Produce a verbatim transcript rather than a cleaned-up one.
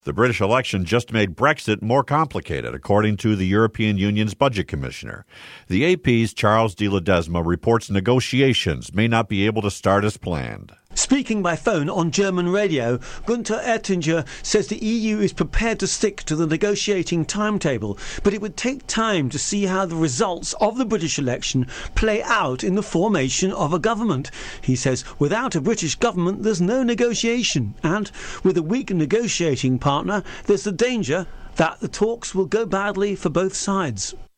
The British election just made Brexit more complicated, according to the European Union's budget commissioner. The A P's Charles de Ledesma reports negotiations may not be able to start as planned. Speaking by phone on German radio, Günther Oettinger says the E U is prepared to stick to the negotiating timetable, but it would take time to see how the results of the British election play out in the formation of a government. He says without a British government there's no negotiation, and with a weak negotiating partner there's the danger that the talks will go badly for both sides.